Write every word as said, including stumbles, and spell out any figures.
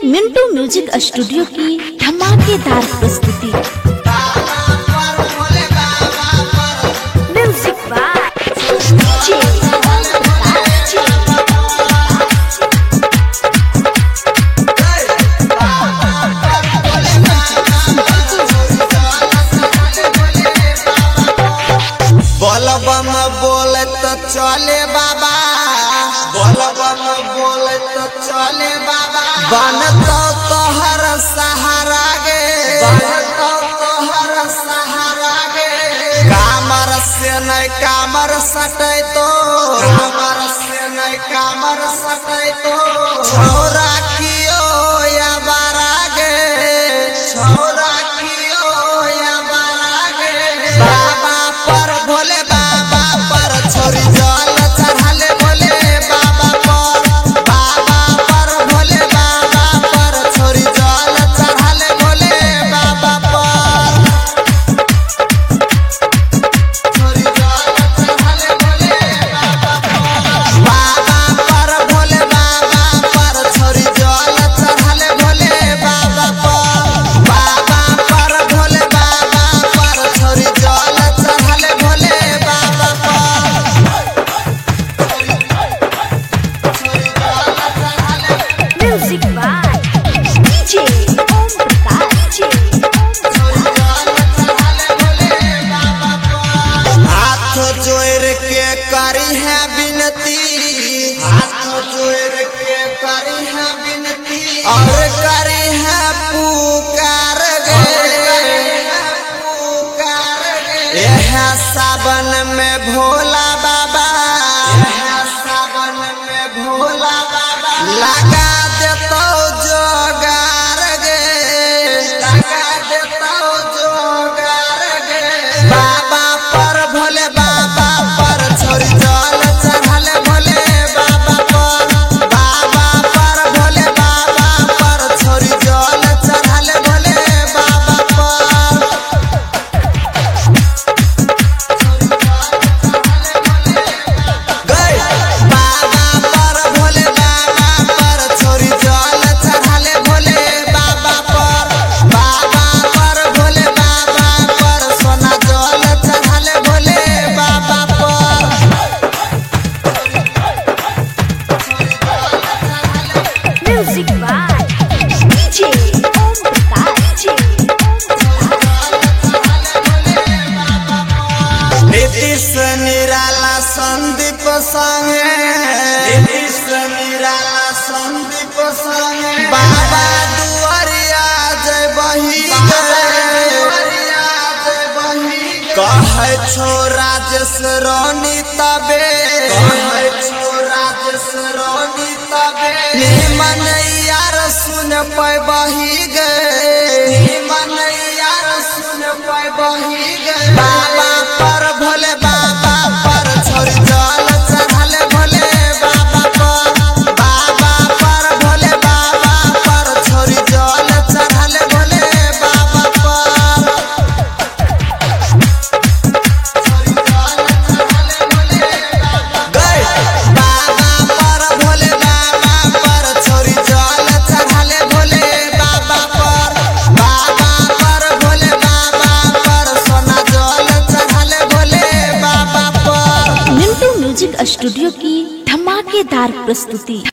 Mintu music studio की धमाकेदार प्रस्तुति। म्यूजिक बाय बोलबम बोले तो चले बाबा, बोलबम बोले तो चले बाबा। बन तो तोहर सहारा गे, बन तो तोहर सहारा गे। कामर से नहीं कामर सटे तो, कामर से नहीं कामर सटे तो। छोरा कियो या बारा गे, छोरा कियो या बारा गे। बाबा पर भोले बाबा पर छोरी जल चढ़ाले भोले बाबा पर, बाबा पर भोले बाबा पर छोरी जल चढ़ाले भोले बाबा पर, छोरी जल चढ़ाले भोले बाबा पर। बाबा पर भोले बाबा पर छोरी जल चढ़ाले भोले बाबा पर, बाबा पर भोले बाबा पर छोरी जल चढ़ाले भोले बाबा पर, music by DJ Om Prakash ji. हाथ जोड़ के करी है विनती, हाथ जोड़ के करी है विनती। और करी है पुकार गे, पुकार गे। यह सावन में भोला बाबा, यह सावन में भोला बाबा लगा देतो जोगार गे, लगा देतो जोगार गे। बाबा पर भोले बाबा पर छोरी जल चढ़ाले भोले बाबा पर, बाबा पर भोले बाबा पर छोरी जल चढ़ाले भोले बाबा पर, गई। बाबा पर भोले बाबा पर छोरी जल चढ़ाले भोले बाबा पर, बाबा पर भोले बाबा पर सोना जल चढ़ाले भोले बाबा पर। Music by DJ Om Prakash ji. Nitish निराला संदीप संगे, नीतीश निराला संदीप संगे। बाबा दुआरिया जय बही कहे छो राजेश रोनी तबे, कहे छो राजेश रोनी तबे। निमन यार सुन पाए बही गए, निमन यार सुन पाए बही गए। बाबा पर भोले बाबा पर छोरी जल चढ़ाले भोले बाबा पर, बाबा पर भोले बाबा पर छोरी जल चढ़ाले भोले बाबा पर, छोरी जल चढ़ाले भोले बाबा गए। बाबा पर भोले बाबा पर छोरी जल चढ़ाले भोले बाबा पर, बाबा पर भोले बाबा पर सोना जल चढ़ाले भोले बाबा पर। मिंटू म्यूजिक स्टूडियो की धमाकेदार प्रस्तुति।